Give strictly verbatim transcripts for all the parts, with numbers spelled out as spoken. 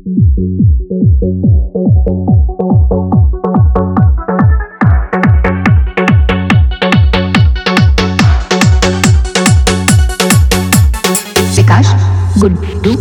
विकास Guddu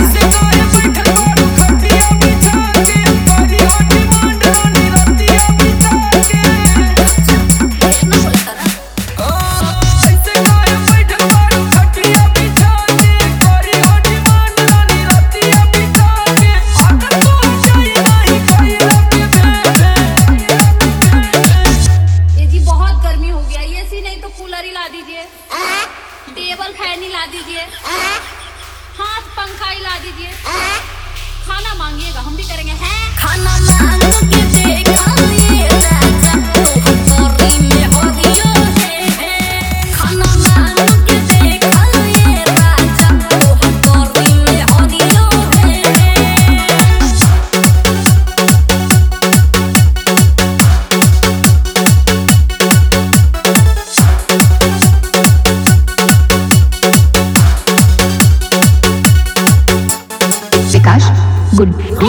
table fan ही ला दीजिए, हाथ पंखा ही ला दीजिए, खाना मांगिएगा हम भी करेंगे। हैं खाना मांगो के देखा ये राजा तोरी में हो दियो है, खाना मांगो के देखा ये राजा तोरी में हो दियो है। विकास गुड्डू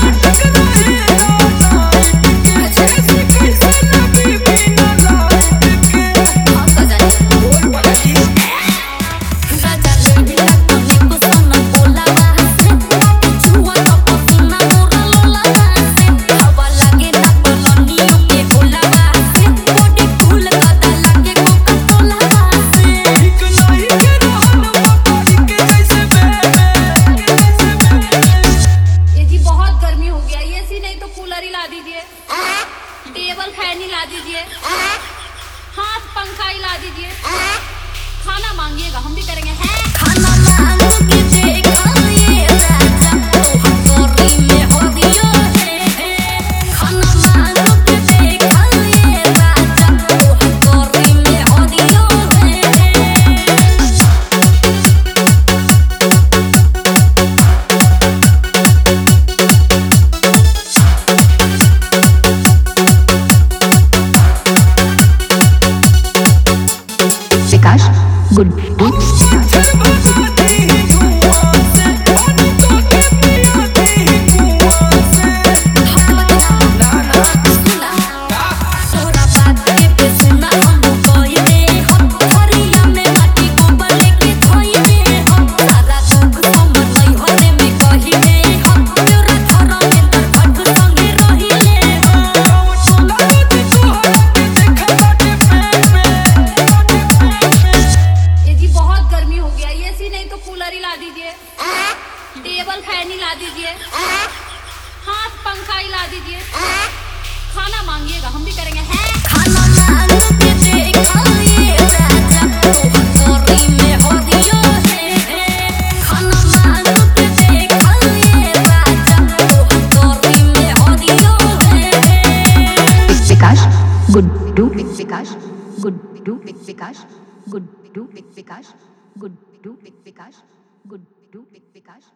टेबल फैन ही ला दीजिए, हाथ पंखा ही ला दीजिए, खाना मांगिएगा हम भी करेंगे। हैं खाना मांगो के देखा ये राजा तोरी में हो दियो है, खाना मांगो के देखा ये राजा तोरी में हो दियो है। विकास गुड्डू टेबल फैन ही ला दीजिए, हाथ पंखा ही ला दीजिए, खाना मांगिएगा हम भी करेंगे। हैं खाना मांगो के देखा ये राजा तोरी में हो दियो है, खाना मांगो के देखा ये राजा तोरी में हो दियो है। विकास गुड्डू विकास गुड्डू विकास गुड्डू विकास गुड्डू विकास गुड्डू विकास